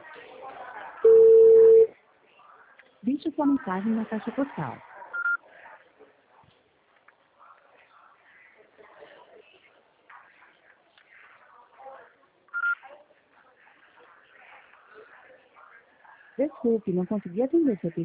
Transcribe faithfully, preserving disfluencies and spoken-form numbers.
Deixe sua mensagem na caixa postal. Desculpe, não consegui atender seu pedido.